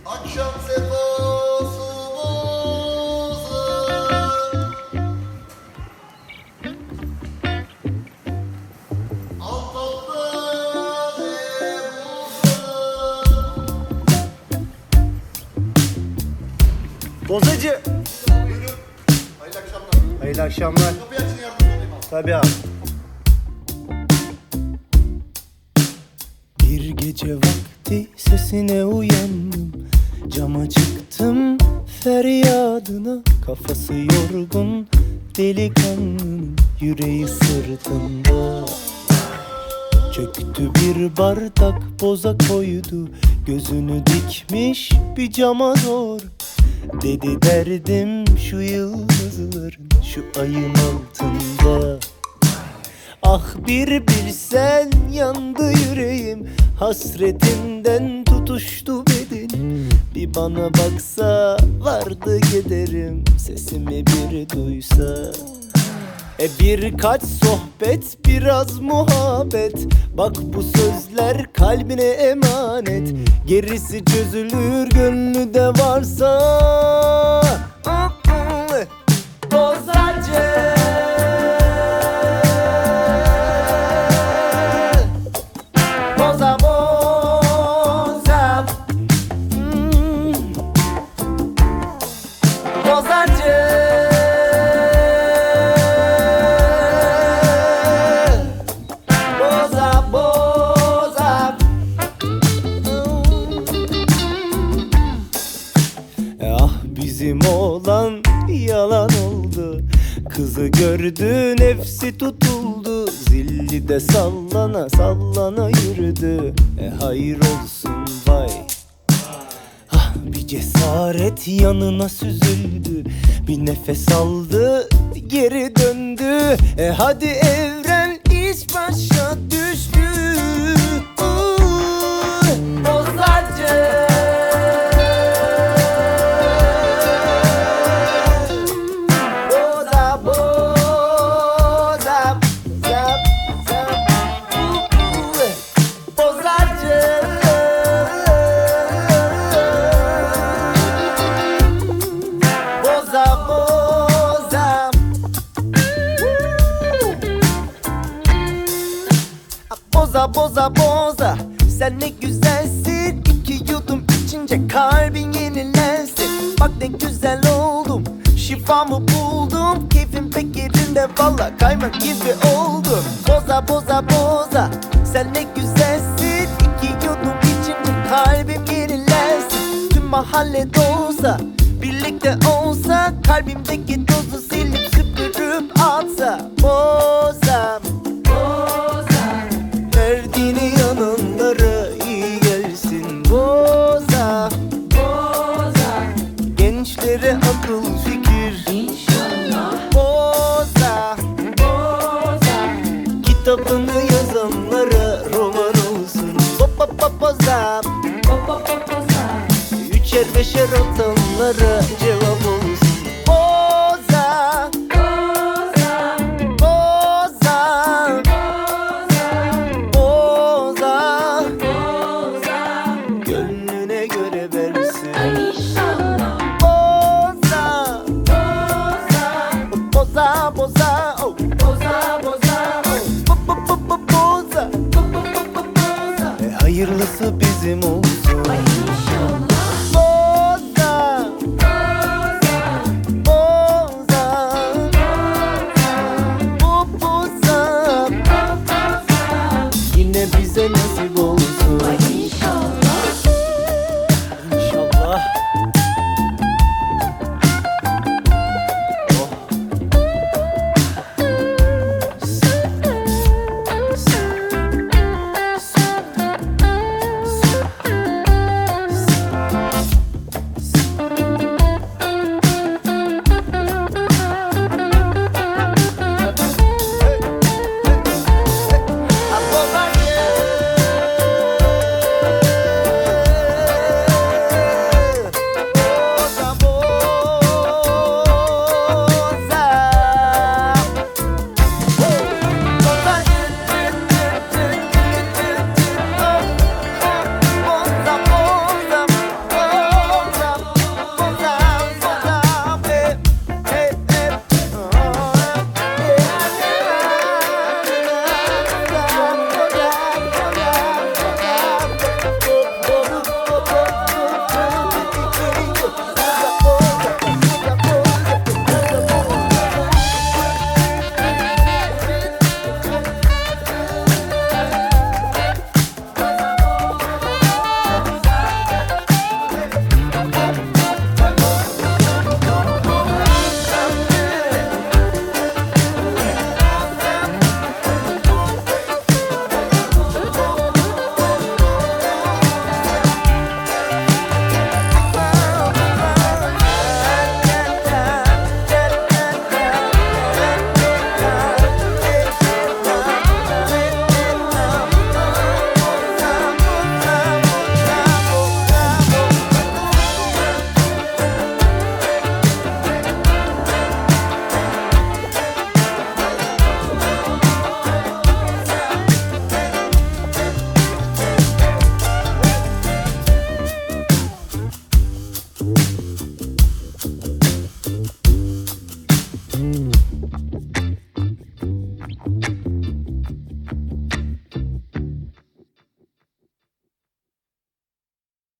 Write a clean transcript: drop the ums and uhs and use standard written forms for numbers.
Akşam sefası bozar, alt alta ev bozar. Bozacı. Buyurun. Hayırlı akşamlar. Hayırlı akşamlar. Kapıyı açın, yardımcı olayım abi. Tabii abi. Bir gece vakti sesine uyandım. Cama çıktım feryadına. Kafası yorgun delikanlının yüreği sırtında. Çöktü bir bardak boza koydu. Gözünü dikmiş bir cama doğru. Dedi derdim şu yıldızların şu ayın altında. Ah bir bilsen yandı yüreğim. Hasretinden tutuştu bedenim. Bir bana baksa vardı giderim. Sesimi bir duysa. Birkaç sohbet, biraz muhabbet. Bak bu sözler kalbine emanet. Gerisi çözülür gönlü varsa. Bozacı. Boza boza. Bozacı. Ah bizim oğlan yalan oldu. Kızı gördü nefsi tutuldu. Zilli de sallana sallana yürüdü. Hayır olsun vay. Ah bir cesaret yanına süzüldü. Bir nefes aldı geri döndü. Hadi evren iş başa düştü. Bozacı. Boza boza boza, sen ne güzelsin. İki yudum içince kalbin yenilensin. Bak ne güzel oldum, şifamı buldum. Keyfim pek yerinde valla, kaymak gibi oldum. Boza boza boza, sen ne güzelsin. İki yudum içince kalbim yenilensin. Tüm mahalle dolsa, birlikte olsa, kalbimdeki tozu silip süpürüp atsa. Boza derdini yananlara iyi gelsin. Boza gençlere akıl fikir İnşallah. Boza kitabını yazanlara roman olsun. Boza üçer beşer atanlara cevap olsun. Boza gönlüne göre versin. Boza boza boza oh. Boza hayırlısı bizim olsun. Boza boza yine bize nasip olsun. İnşallah. Müzik